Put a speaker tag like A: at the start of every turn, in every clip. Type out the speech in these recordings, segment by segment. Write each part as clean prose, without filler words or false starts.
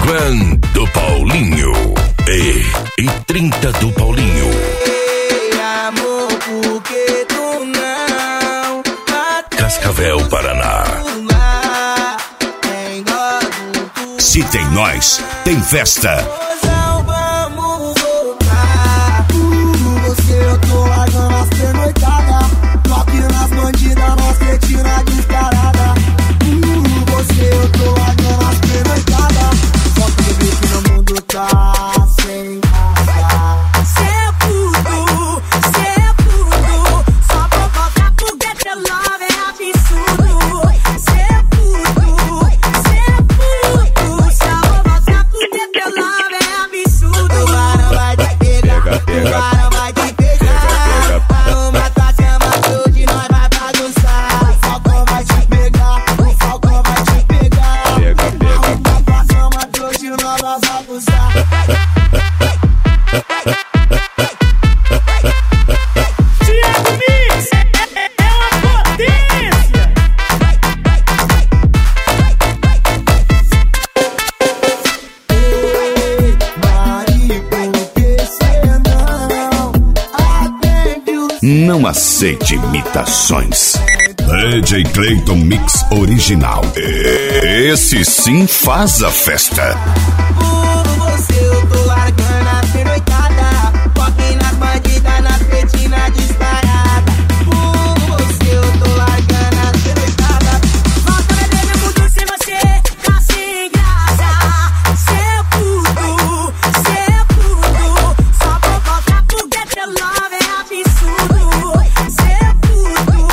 A: One do Paulinho e 30 do Paulinho.
B: Ei, amor, por que tu não
A: Cascavel, Paraná.
C: Se tem nós, tem festa.
B: Vamos voltar. Você eu tô largando as pernoitadas. Toque nas bandidas, nós cretina disparada. Você eu tô largando as pernoitadas. Só pra ver que no mundo tá sem graça.
D: Cê é tudo. Só vou voltar porque teu love é absurdo. Cê é tudo. Só vou voltar porque teu love é absurdo.
B: O varão vai te pegar, o varão vai te pegar. Arruma tua cama hoje, nós vai bagunçar. O Falcão vai te pegar, o Falcão vai te pegar. Arruma tua cama hoje, nós vai bagunçar.
E: Thiago Mix é uma potência.
B: Mari, por que cê não atende o
C: Não aceite imitações. DJ Clayton Mix original. Esse sim faz a festa.
B: Por você eu tô largando a pernoitada. Toque nas bandidas, nas cretinas disparada. Por você eu tô largando a pernoitada.
D: Volta a beber meu mundo sem você, tá sem graça. Cê é tudo. Só vou voltar porque teu love é absurdo. Cê é tudo.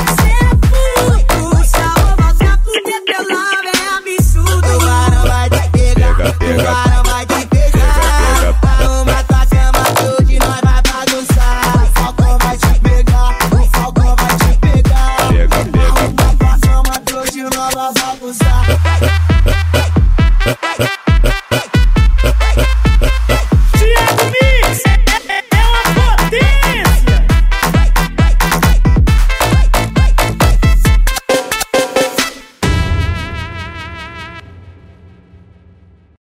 D: Só vou voltar porque teu love é absurdo.
B: O varão vai te pegar, o varão vai te pegar. Arruma tua cama hoje, nós vai bagunçar. O Falcão vai te pegar, o Falcão vai te pegar. Arruma tua cama hoje, nós vai bagunçar.